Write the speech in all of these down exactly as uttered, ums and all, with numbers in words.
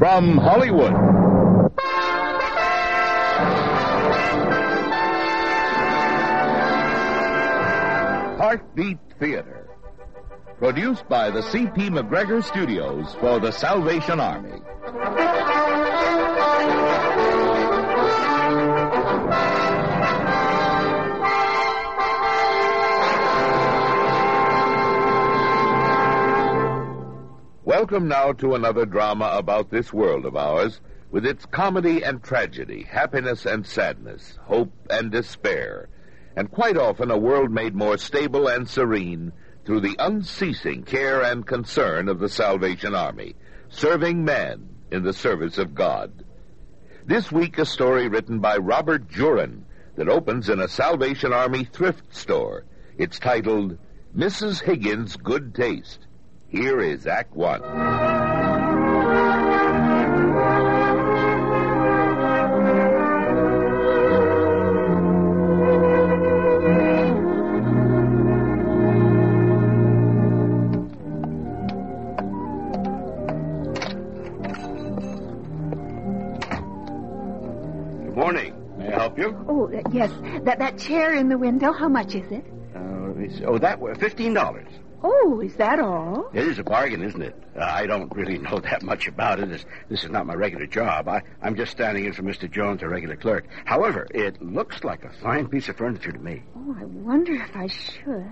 from Hollywood. Heartbeat Theater. Produced by the C P McGregor Studios for the Salvation Army. Welcome now to another drama about this world of ours, with its comedy and tragedy, happiness and sadness, hope and despair, and quite often a world made more stable and serene through the unceasing care and concern of the Salvation Army, serving man in the service of God. This week, a story written by Robert Jurin that opens in a Salvation Army thrift store. It's titled, Missus Higgins' Good Taste. Here is Act One. Good morning. May I help you? Oh, uh, yes. That that chair in the window, how much is it? Uh, let me see. Oh, that was fifteen dollars. Oh, is that all? It is a bargain, isn't it? Uh, I don't really know that much about it. This, this is not my regular job. I, I'm just standing in for Mister Jones, a regular clerk. However, it looks like a fine piece of furniture to me. Oh, I wonder if I should.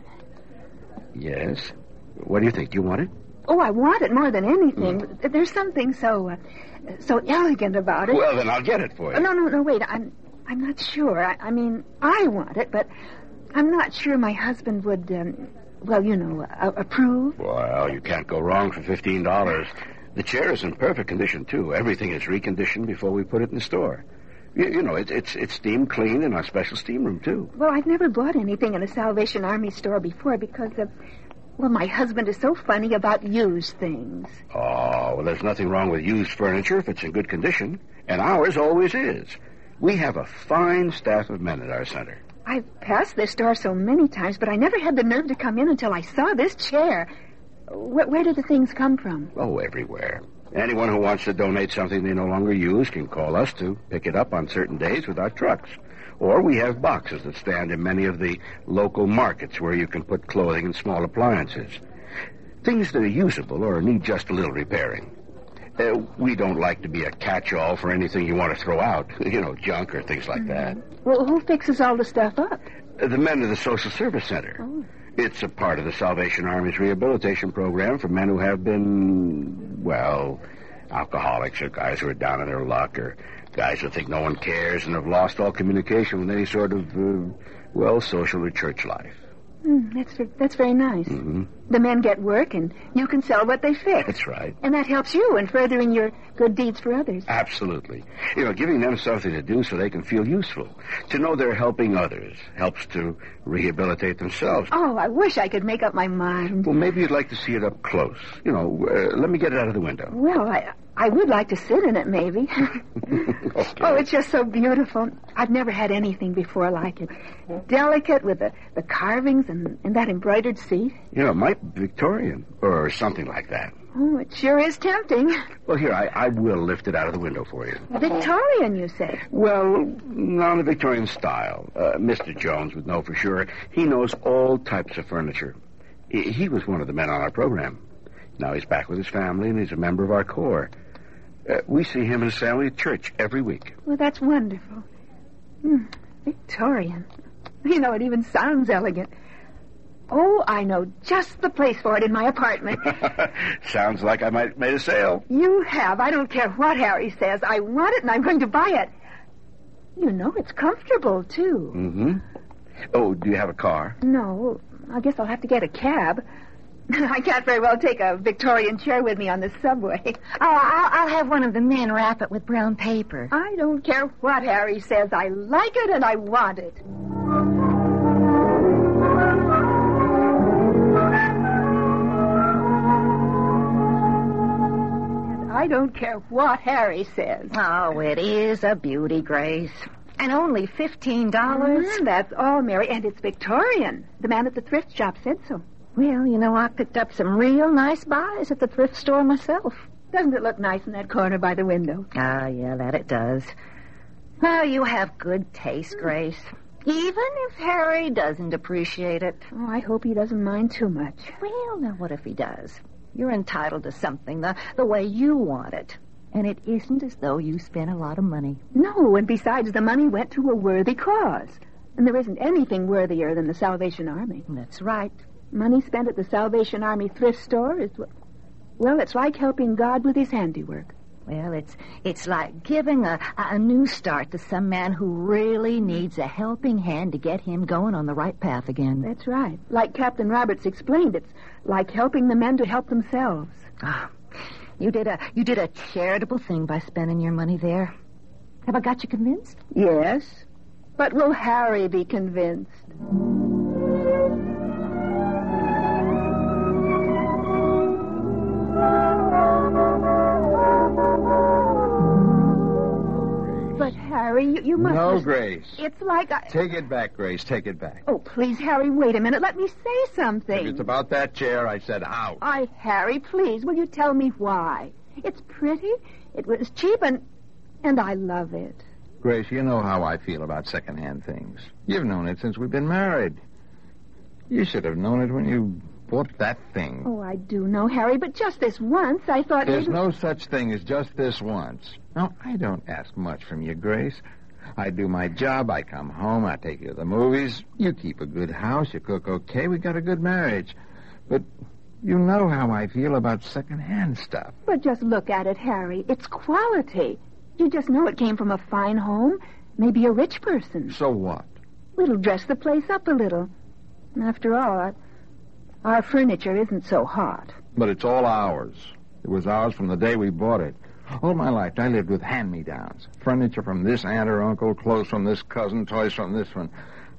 Yes? What do you think? Do you want it? Oh, I want it more than anything. Mm. There's something so uh, so elegant about it. Well, then I'll get it for you. Oh, no, no, no, wait. I'm I'm not sure. I, I mean, I want it, but I'm not sure my husband would... Um, Well, you know, uh, approve? Well, you can't go wrong for fifteen dollars. The chair is in perfect condition, too. Everything is reconditioned before we put it in the store. You, you know, it, it's it's steam cleaned in our special steam room, too. Well, I've never bought anything in a Salvation Army store before because of... Well, my husband is so funny about used things. Oh, well, there's nothing wrong with used furniture if it's in good condition. And ours always is. We have a fine staff of men at our center. I've passed this store so many times, but I never had the nerve to come in until I saw this chair. Where, where do the things come from? Oh, everywhere. Anyone who wants to donate something they no longer use can call us to pick it up on certain days with our trucks. Or we have boxes that stand in many of the local markets where you can put clothing and small appliances. Things that are usable or need just a little repairing. Uh, we don't like to be a catch-all for anything you want to throw out. You know, junk or things like mm-hmm. that. Well, who fixes all the stuff up? Uh, the men of the Social Service Center. Oh. It's a part of the Salvation Army's rehabilitation program for men who have been, well, alcoholics or guys who are down on their luck or guys who think no one cares and have lost all communication with any sort of, uh, well, social or church life. Mm, that's that's very nice. Mm-hmm. The men get work, and you can sell what they fix. That's right. And that helps you in furthering your good deeds for others. Absolutely. You know, giving them something to do so they can feel useful. To know they're helping others helps to rehabilitate themselves. Oh, I wish I could make up my mind. Well, maybe you'd like to see it up close. You know, uh, let me get it out of the window. Well, I... I would like to sit in it, maybe. Okay. Oh, it's just so beautiful. I've never had anything before like it. Delicate with the, the carvings and, and that embroidered seat. You know, it might be Victorian or something like that. Oh, it sure is tempting. Well, here, I, I will lift it out of the window for you. Victorian, you say? Well, not a Victorian style. Uh, Mister Jones would know for sure. He knows all types of furniture. He, he was one of the men on our program. Now he's back with his family, and he's a member of our corps. Uh, we see him and his family at church every week. Well, that's wonderful. Mm, Victorian. You know, it even sounds elegant. Oh, I know just the place for it in my apartment. Sounds like I might have made a sale. You have. I don't care what Harry says. I want it, and I'm going to buy it. You know, it's comfortable, too. Mm-hmm. Oh, do you have a car? No. I guess I'll have to get a cab. I can't very well take a Victorian chair with me on the subway. Oh, I'll, I'll have one of the men wrap it with brown paper. I don't care what Harry says. I like it and I want it. And I don't care what Harry says. Oh, it is a beauty, Grace. And only fifteen dollars? Mm, that's all, Mary. And it's Victorian. The man at the thrift shop said so. Well, you know, I picked up some real nice buys at the thrift store myself. Doesn't it look nice in that corner by the window? Ah, yeah, that it does. Well, you have good taste, Grace. Even if Harry doesn't appreciate it. Oh, I hope he doesn't mind too much. Well, now what if he does? You're entitled to something the, the way you want it. And it isn't as though you spent a lot of money. No, and besides, the money went to a worthy cause. And there isn't anything worthier than the Salvation Army. That's right. Money spent at the Salvation Army thrift store is, well, it's like helping God with his handiwork. Well, it's it's like giving a, a new start to some man who really needs a helping hand to get him going on the right path again. That's right. Like Captain Roberts explained, it's like helping the men to help themselves. Ah, you did a you did a charitable thing by spending your money there. Have I got you convinced? Yes. But will Harry be convinced? But, Harry, you, you must... No, just... Grace. It's like I... Take it back, Grace. Take it back. Oh, please, Harry, wait a minute. Let me say something. If it's about that chair, I said out. I, Harry, please, will you tell me why? It's pretty, it was cheap, and... and I love it. Grace, you know how I feel about second-hand things. You've known it since we've been married. You should have known it when you bought that thing. Oh, I do know, Harry, but just this once, I thought... There's maybe... no such thing as just this once. No, I don't ask much from you, Grace. I do my job, I come home, I take you to the movies. You keep a good house, you cook okay, we got a good marriage. But you know how I feel about second-hand stuff. But just look at it, Harry. It's quality. You just know it came from a fine home, maybe a rich person. So what? It'll dress the place up a little. After all, our, our furniture isn't so hot. But it's all ours. It was ours from the day we bought it. All my life, I lived with hand-me-downs. Furniture from this aunt or uncle, clothes from this cousin, toys from this one.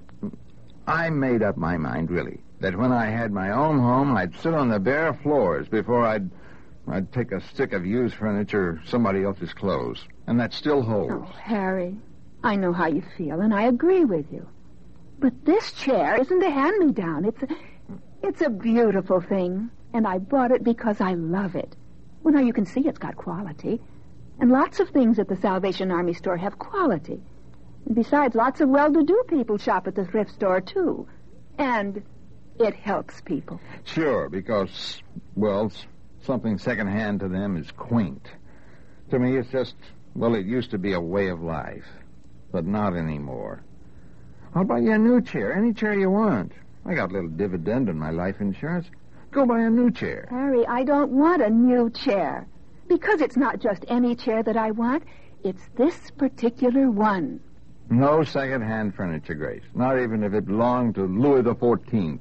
I made up my mind, really, that when I had my own home, I'd sit on the bare floors before I'd I'd take a stick of used furniture or somebody else's clothes. And that still holds. Oh, Harry, I know how you feel, and I agree with you. But this chair isn't a hand-me-down. It's a, it's a beautiful thing, and I bought it because I love it. Well, now you can see it's got quality. And lots of things at the Salvation Army store have quality. And besides, lots of well-to-do people shop at the thrift store, too. And it helps people. Sure, because, well, something second-hand to them is quaint. To me, it's just, well, it used to be a way of life. But not anymore. I'll buy you a new chair, any chair you want. I got a little dividend on my life insurance. Go buy a new chair. Harry, I don't want a new chair. Because it's not just any chair that I want. It's this particular one. No second-hand furniture, Grace. Not even if it belonged to Louis the Fourteenth.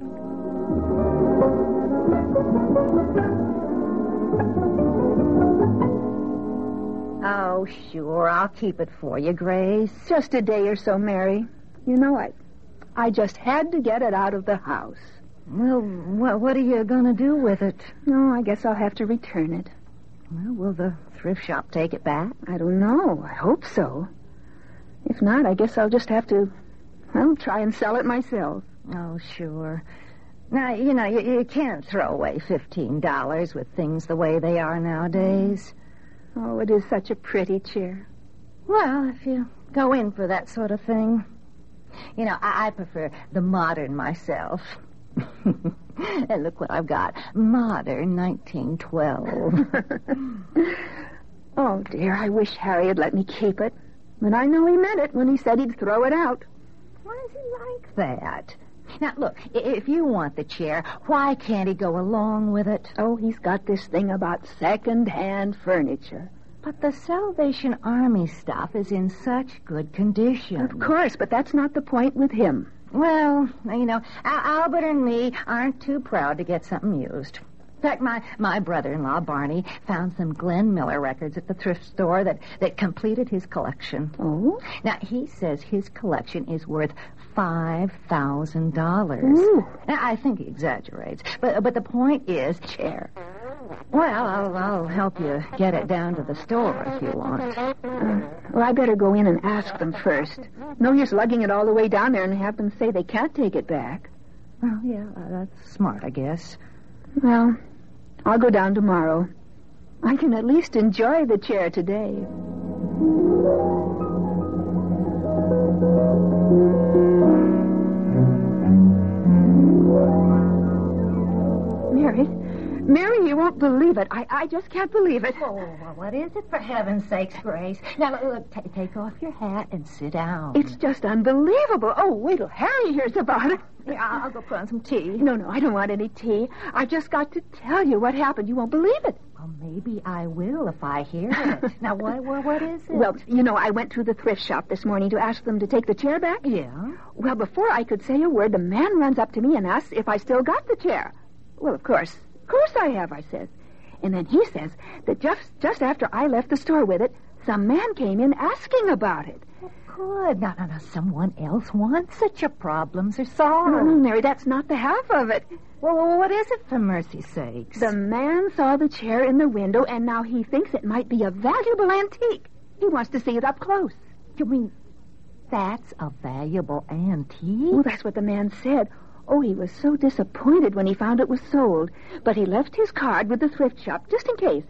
Oh, sure, I'll keep it for you, Grace. Just a day or so, Mary. You know, I, I just had to get it out of the house. Well, what, what are you going to do with it? No, I guess I'll have to return it. Well, will the thrift shop take it back? I don't know. I hope so. If not, I guess I'll just have to, well, try and sell it myself. Oh, sure. Now, you know, you, you can't throw away fifteen dollars with things the way they are nowadays. Oh, it is such a pretty chair. Well, if you go in for that sort of thing. You know, I, I prefer the modern myself. And look what I've got. Modern nineteen twelve. Oh, dear, I wish Harry had let me keep it. But I know he meant it when he said he'd throw it out. Why is he like that? Now, look, if you want the chair, why can't he go along with it? Oh, he's got this thing about second-hand furniture. But the Salvation Army stuff is in such good condition. Of course, but that's not the point with him. Well, you know, Al- Albert and me aren't too proud to get something used. In fact, my, my brother-in-law, Barney, found some Glenn Miller records at the thrift store that, that completed his collection. Oh? Now, he says his collection is worth five thousand dollars. Ooh. Now, I think he exaggerates. But but the point is... Chair. Well, I'll, I'll help you get it down to the store if you want. Uh, well, I better go in and ask them first. No use lugging it all the way down there and have them say they can't take it back. Well, yeah, uh, that's smart, I guess. Well, I'll go down tomorrow. I can at least enjoy the chair today. Mary, Mary, you won't believe it. I, I just can't believe it. Oh, well, what is it, for heaven's sakes, Grace? Now, look, look t- take off your hat and sit down. It's just unbelievable. Oh, wait till Harry hears about it. Here, I'll, I'll go put on some tea. No, no, I don't want any tea. I've just got to tell you what happened. You won't believe it. Well, maybe I will if I hear it. Now, what, what, what is it? Well, you know, I went to the thrift shop this morning to ask them to take the chair back. Yeah? Well, before I could say a word, the man runs up to me and asks if I still got the chair. Well, of course. Of course I have, I says. And then he says that just, just after I left the store with it, some man came in asking about it. Well, good. Now, now, now, someone else wants it. Your problems are solved. No, no, Mary, that's not the half of it. Well, well, what is it, for mercy's sakes? The man saw the chair in the window, and now he thinks it might be a valuable antique. He wants to see it up close. You mean that's a valuable antique? Well, that's what the man said. Oh, he was so disappointed when he found it was sold. But he left his card with the thrift shop, just in case.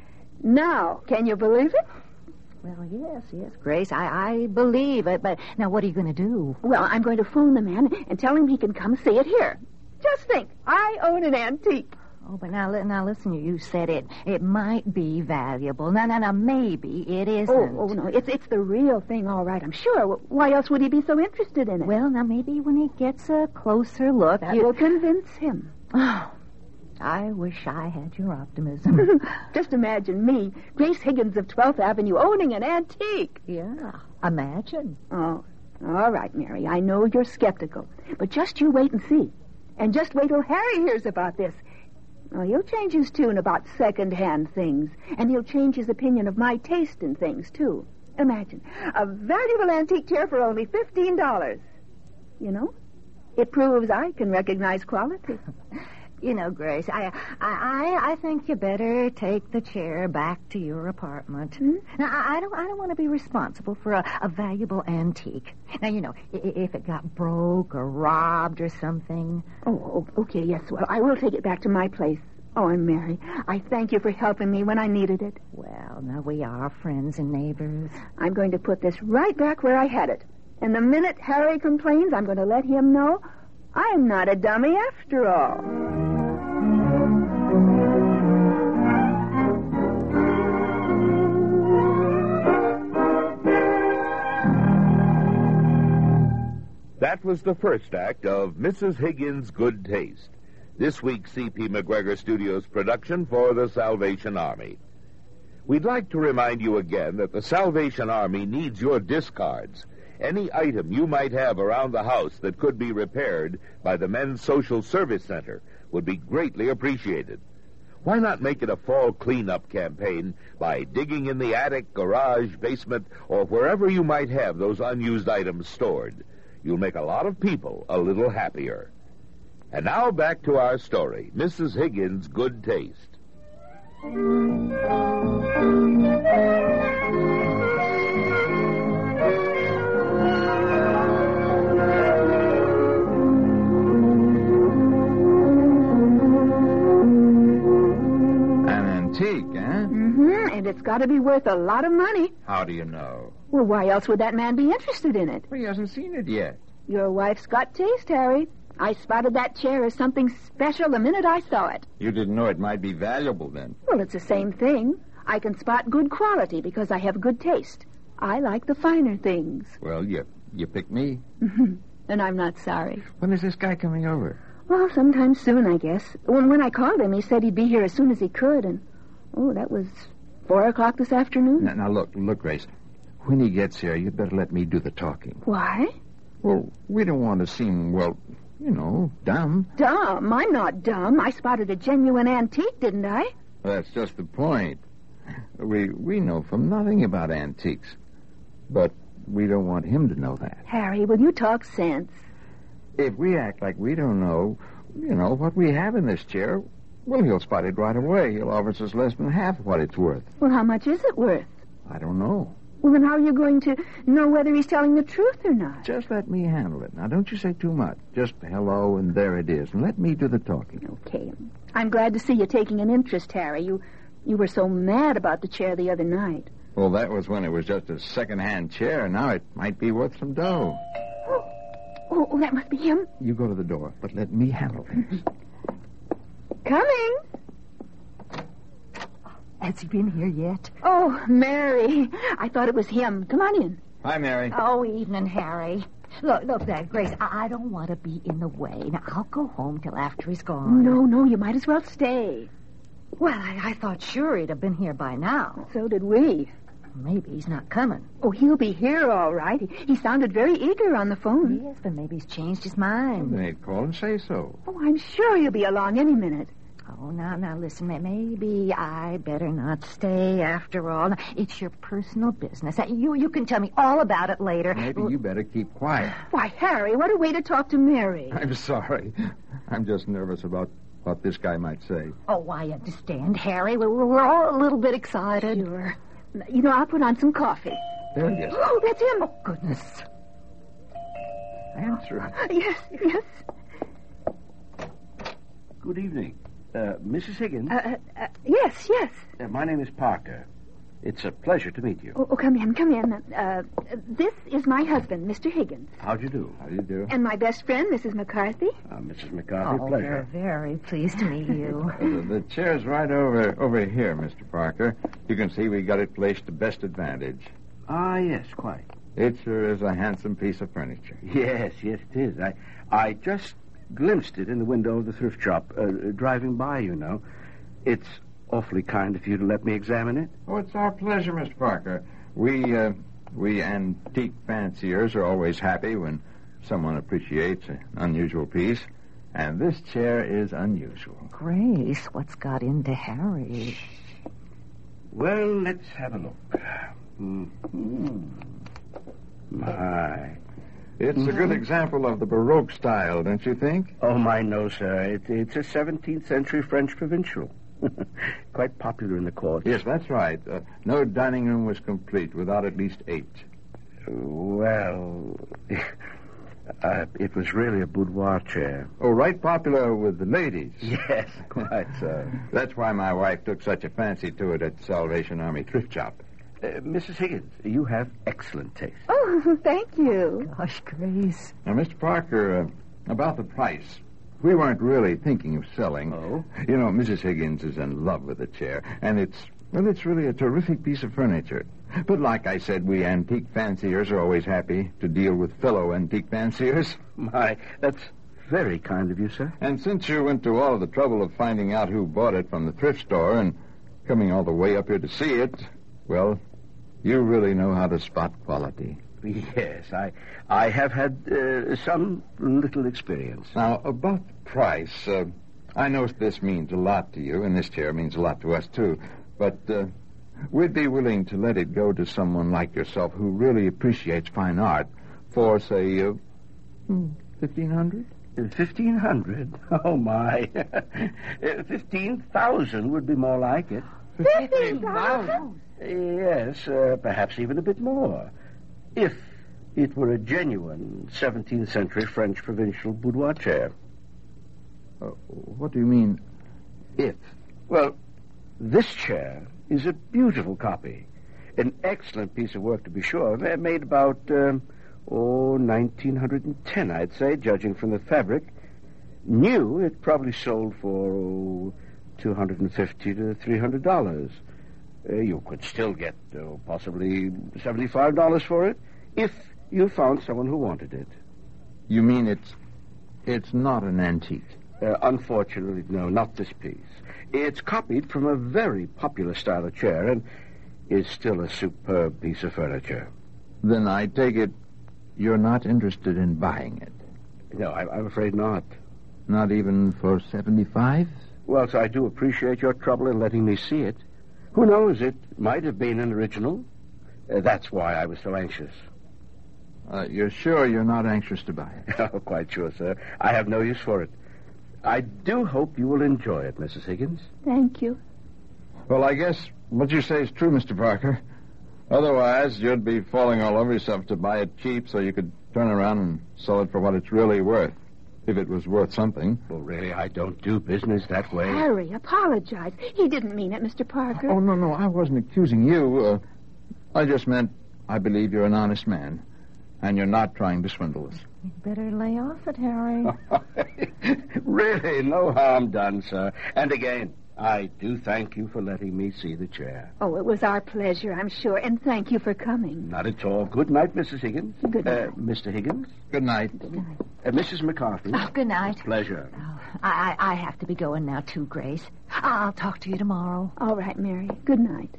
Now, can you believe it? Well, yes, yes, Grace, I, I believe it. But now what are you going to do? Well, I'm going to phone the man and tell him he can come see it here. Just think, I own an antique. Oh, but now, li- now listen, you said it. It might be valuable. Now, now, now, maybe it isn't. Oh, oh, no, it's it's the real thing, all right, I'm sure. Why else would he be so interested in it? Well, now, maybe when he gets a closer look... That you... will convince him. Oh, I wish I had your optimism. Just imagine me, Grace Higgins of twelfth Avenue, owning an antique. Yeah, imagine. Oh, all right, Mary, I know you're skeptical. But just you wait and see. And just wait till Harry hears about this. Oh, he'll change his tune about second-hand things. And he'll change his opinion of my taste in things, too. Imagine, a valuable antique chair for only fifteen dollars. You know, it proves I can recognize quality. You know, Grace, I, I, I think you better take the chair back to your apartment. Hmm? Now, I, I don't, I don't want to be responsible for a, a valuable antique. Now, you know, i- if it got broke or robbed or something. Oh, okay, yes, well, I will take it back to my place. Oh, and Mary, I thank you for helping me when I needed it. Well, now we are friends and neighbors. I'm going to put this right back where I had it. And the minute Harry complains, I'm going to let him know I'm not a dummy after all. That was the first act of Missus Higgins' Good Taste, this week's C P McGregor Studios production for the Salvation Army. We'd like to remind you again that the Salvation Army needs your discards. Any item you might have around the house that could be repaired by the Men's Social Service Center would be greatly appreciated. Why not make it a fall cleanup campaign by digging in the attic, garage, basement, or wherever you might have those unused items stored? You'll make a lot of people a little happier. And now back to our story, Missus Higgins' Good Taste. Antique, eh? Mm-hmm, and it's got to be worth a lot of money. How do you know? Well, why else would that man be interested in it? Well, he hasn't seen it yet. Your wife's got taste, Harry. I spotted that chair as something special the minute I saw it. You didn't know it might be valuable then. Well, it's the same thing. I can spot good quality because I have good taste. I like the finer things. Well, you you picked me. And I'm not sorry. When is this guy coming over? Well, sometime soon, I guess. When, when I called him, he said he'd be here as soon as he could, and, oh, that was four o'clock this afternoon. Now, now look, look, Grace. When he gets here, you'd better let me do the talking. Why? Well, we don't want to seem, well, you know, dumb. Dumb? I'm not dumb. I spotted a genuine antique, didn't I? That's just the point. We we know from nothing about antiques. But we don't want him to know that. Harry, will you talk sense? If we act like we don't know, you know, what we have in this chair, well, he'll spot it right away. He'll offer us less than half what it's worth. Well, how much is it worth? I don't know. Well, then how are you going to know whether he's telling the truth or not? Just let me handle it. Now, don't you say too much. Just hello, and there it is. And let me do the talking. Okay. I'm glad to see you taking an interest, Harry. You You were so mad about the chair the other night. Well, that was when it was just a second-hand chair. Now it might be worth some dough. Oh, oh, oh, that must be him. You go to the door, but let me handle things. Coming. Has he been here yet? Oh, Mary. I thought it was him. Come on in. Hi, Mary. Oh, evening, Harry. Look, look, there, Grace. I, I don't want to be in the way. Now, I'll go home till after he's gone. No, no, you might as well stay. Well, I, I thought sure he'd have been here by now. So did we. Maybe he's not coming. Oh, he'll be here all right. He, he sounded very eager on the phone. Yes, but maybe he's changed his mind. Then he'd call and say so. Oh, I'm sure he'll be along any minute. Oh, now, now, listen, maybe I better not stay after all. It's your personal business. You you can tell me all about it later. Maybe you better keep quiet. Why, Harry, what a way to talk to Mary. I'm sorry. I'm just nervous about what this guy might say. Oh, I understand, Harry. We're, we're all a little bit excited. Sure. You know, I'll put on some coffee. There he is. Oh, that's him. Oh, goodness. Answer. Yes, yes. Good evening. Uh, Missus Higgins? Uh, uh, yes, yes. Uh, my name is Parker. It's a pleasure to meet you. Oh, oh come in, come in. Uh, this is my husband, Mister Higgins. How do you do? How do you do? And my best friend, Missus McCarthy. Uh, Missus McCarthy, Oh, pleasure. we're very pleased to meet you. Uh, the, the chair's right over over here, Mister Parker. You can see we got it placed to best advantage. Ah, yes, quite. It sure is a handsome piece of furniture. Yes, yes, it is. I, I just glimpsed it in the window of the thrift shop, uh, driving by, you know. It's awfully kind of you to let me examine it. Oh, it's our pleasure, Mister Parker. We, uh, we antique fanciers are always happy when someone appreciates an unusual piece. And this chair is unusual. Grace, what's got into Harry? Well, let's have a look. Mm-hmm. My. It's a good example of the Baroque style, don't you think? Oh, my, no, sir. It, it's a seventeenth century French provincial. Quite popular in the court. Yes, that's right. Uh, no dining room was complete without at least eight. Well, uh, it was really a boudoir chair. Oh, right popular with the ladies. Yes, quite so. That's why my wife took such a fancy to it at the Salvation Army thrift shop. Uh, Missus Higgins, you have excellent taste. Oh, thank you. Gosh, Grace. Now, Mister Parker, uh, about the price. We weren't really thinking of selling. Oh? You know, Missus Higgins is in love with the chair, and it's, well, it's really a terrific piece of furniture. But like I said, we antique fanciers are always happy to deal with fellow antique fanciers. My, that's very kind of you, sir. And since you went to all of the trouble of finding out who bought it from the thrift store and coming all the way up here to see it, well, you really know how to spot quality. Yes, I I have had uh, some little experience. Now, about the price, uh, I know this means a lot to you, and this chair means a lot to us, too. But uh, we'd be willing to let it go to someone like yourself who really appreciates fine art for, say, uh, fifteen hundred dollars? Fifteen hundred? Oh, my. Fifteen thousand would be more like it. Fifteen thousand? Yes, uh, perhaps even a bit more. If it were a genuine seventeenth century French provincial boudoir chair. Uh, what do you mean, if? Well, this chair is a beautiful copy. An excellent piece of work, to be sure. Made about, um, oh, nineteen ten, I'd say, judging from the fabric. New, it probably sold for, oh, two hundred fifty to three hundred dollars. Uh, you could still get uh, possibly seventy-five dollars for it if you found someone who wanted it. You mean it's it's not an antique? Uh, unfortunately, no, not this piece. It's copied from a very popular style of chair and is still a superb piece of furniture. Then I take it you're not interested in buying it? No, I, I'm afraid not. Not even for seventy-five? Well, so I do appreciate your trouble in letting me see it. Who knows, it might have been an original. Uh, that's why I was so anxious. Uh, you're sure you're not anxious to buy it? Oh, quite sure, sir. I have no use for it. I do hope you will enjoy it, Missus Higgins. Thank you. Well, I guess what you say is true, Mister Parker. Otherwise, you'd be falling all over yourself to buy it cheap so you could turn around and sell it for what it's really worth. if it was worth something. Well, really, I don't do business that way. Harry, apologize. He didn't mean it, Mister Parker. Oh, no, no, I wasn't accusing you. Uh, I just meant I believe you're an honest man, and you're not trying to swindle us. You'd better lay off it, Harry. Really, no harm done, sir. And again, I do thank you for letting me see the chair. Oh, it was our pleasure, I'm sure, and thank you for coming. Not at all. Good night, Missus Higgins. Good night. Uh, Mister Higgins. Good night. Good night. Uh, Missus McCarthy. Oh, good night. Pleasure. Oh, I, I I have to be going now, too, Grace. I'll talk to you tomorrow. All right, Mary. Good night.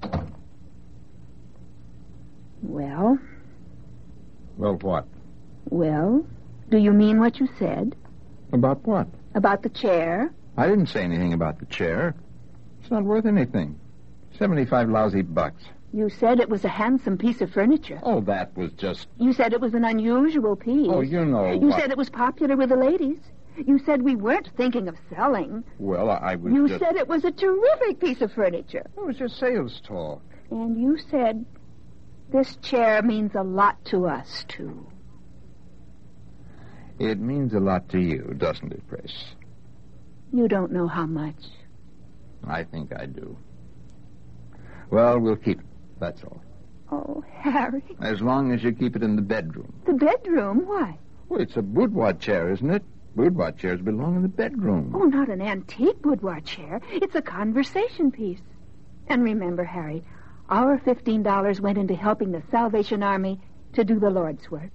Well, Well, what? well, do you mean what you said? About what? About the chair? I didn't say anything about the chair. It's not worth anything. Seventy-five lousy bucks. You said it was a handsome piece of furniture. Oh, that was just... You said it was an unusual piece. Oh, you know You what... said it was popular with the ladies. You said we weren't thinking of selling. Well, I, I was You just... said it was a terrific piece of furniture. It was just sales talk. And you said this chair means a lot to us, too. It means a lot to you, doesn't it, Grace? You don't know how much. I think I do. Well, we'll keep it. That's all. Oh, Harry. As long as you keep it in the bedroom. The bedroom? Why? Well, it's a boudoir chair, isn't it? Boudoir chairs belong in the bedroom. Oh, not an antique boudoir chair. It's a conversation piece. And remember, Harry, our fifteen dollars went into helping the Salvation Army to do the Lord's work.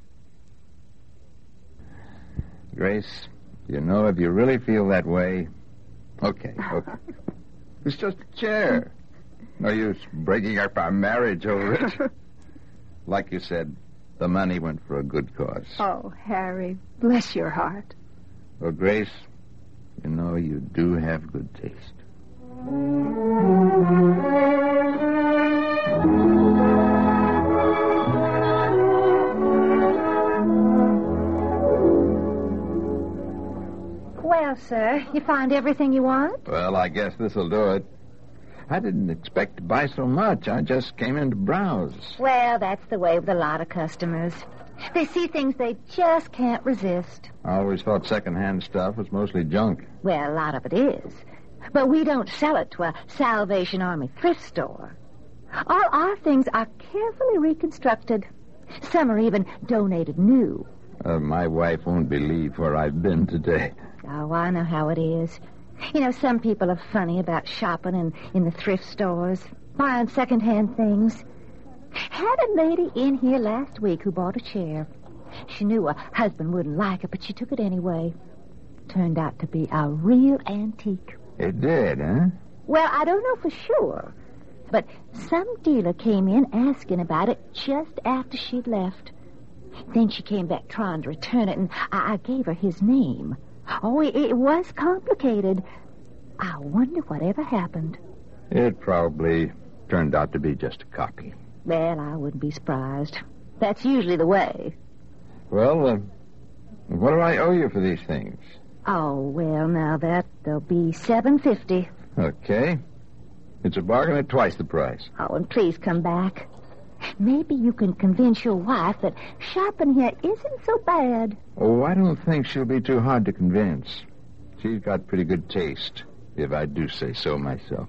Grace, you know, if you really feel that way... Okay, okay. It's just a chair. No use breaking up our marriage over it. Like you said, the money went for a good cause. Oh, Harry, bless your heart. Well, Grace, you know, you do have good taste. Well, sir, you find everything you want? Well, I guess this'll do it. I didn't expect to buy so much. I just came in to browse. Well, that's the way with a lot of customers. They see things they just can't resist. I always thought second-hand stuff was mostly junk. Well, a lot of it is. But we don't sell it to a Salvation Army thrift store. All our things are carefully reconstructed. Some are even donated new. Uh, my wife won't believe where I've been today. Oh, I know how it is. You know, some people are funny about shopping in, in the thrift stores, buying second-hand things. Had a lady in here last week who bought a chair. She knew her husband wouldn't like it, but she took it anyway. Turned out to be a real antique. It did, huh? Well, I don't know for sure, but some dealer came in asking about it just after she'd left. Then she came back trying to return it, and I, I gave her his name. Oh, it, it was complicated. I wonder whatever happened. It probably turned out to be just a copy. Well, I wouldn't be surprised. That's usually the way. Well, uh, what do I owe you for these things? Oh, well, now that there'll be seven fifty. Okay. It's a bargain at twice the price. Oh, and please come back. Maybe you can convince your wife that shopping here isn't so bad. Oh, I don't think she'll be too hard to convince. She's got pretty good taste, if I do say so myself.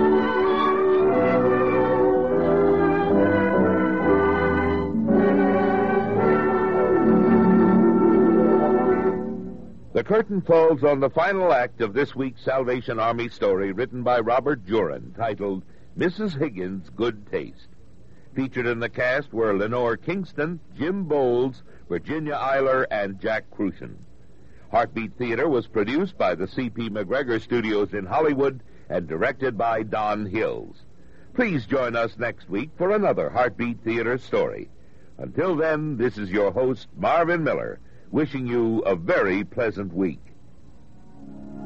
The curtain falls on the final act of this week's Salvation Army story written by Robert Jurin, titled Missus Higgins' Good Taste. Featured in the cast were Lenore Kingston, Jim Bowles, Virginia Eiler, and Jack Crucian. Heartbeat Theater was produced by the C P McGregor Studios in Hollywood and directed by Don Hills. Please join us next week for another Heartbeat Theater story. Until then, this is your host, Marvin Miller, wishing you a very pleasant week.